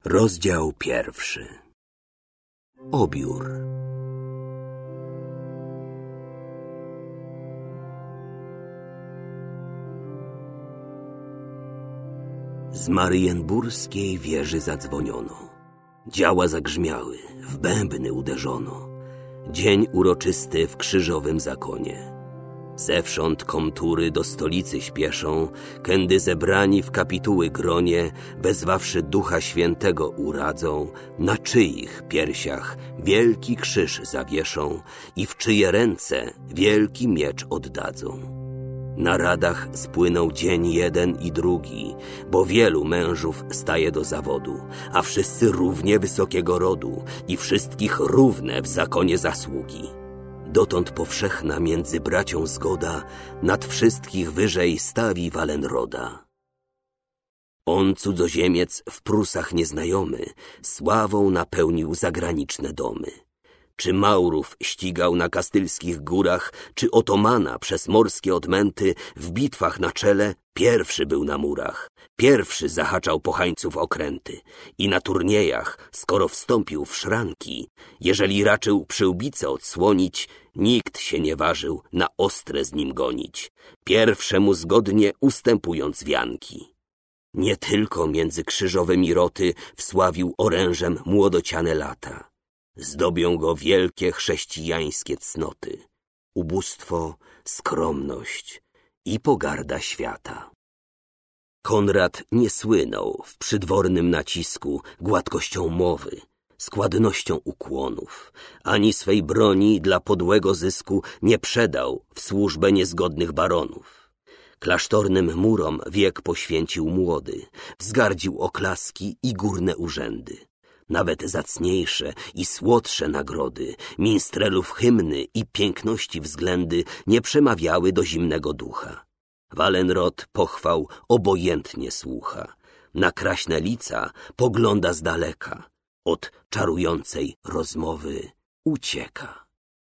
Rozdział 1. Obiór. Z marienburskiej wieży zadzwoniono. Działa zagrzmiały, w bębny uderzono. Dzień uroczysty w krzyżowym zakonie. Zewsząd komtury do stolicy śpieszą, kędy zebrani w kapituły gronie, wezwawszy Ducha Świętego uradzą, na czyich piersiach wielki krzyż zawieszą i w czyje ręce wielki miecz oddadzą. Na radach spłynął dzień jeden i drugi, bo wielu mężów staje do zawodu, a wszyscy równie wysokiego rodu i wszystkich równe w zakonie zasługi. Dotąd powszechna między bracią zgoda nad wszystkich wyżej stawi Wallenroda. On, cudzoziemiec, w Prusach nieznajomy, sławą napełnił zagraniczne domy. Czy Maurów ścigał na kastylskich górach, czy Otomana przez morskie odmęty w bitwach na czele, pierwszy był na murach, pierwszy zahaczał pochańców okręty i na turniejach, skoro wstąpił w szranki, jeżeli raczył przyłbicę odsłonić, nikt się nie ważył na ostre z nim gonić, pierwszemu zgodnie ustępując wianki. Nie tylko między krzyżowymi roty wsławił orężem młodociane lata. Zdobią go wielkie chrześcijańskie cnoty, ubóstwo, skromność i pogarda świata. Konrad nie słynął w przydwornym nacisku gładkością mowy, składnością ukłonów, ani swej broni dla podłego zysku nie przedał w służbę niezgodnych baronów. Klasztornym murom wiek poświęcił młody, wzgardził oklaski i górne urzędy. Nawet zacniejsze i słodsze nagrody, minstrelów hymny i piękności względy nie przemawiały do zimnego ducha. Wallenrod pochwał obojętnie słucha, na kraśne lica pogląda z daleka, od czarującej rozmowy ucieka.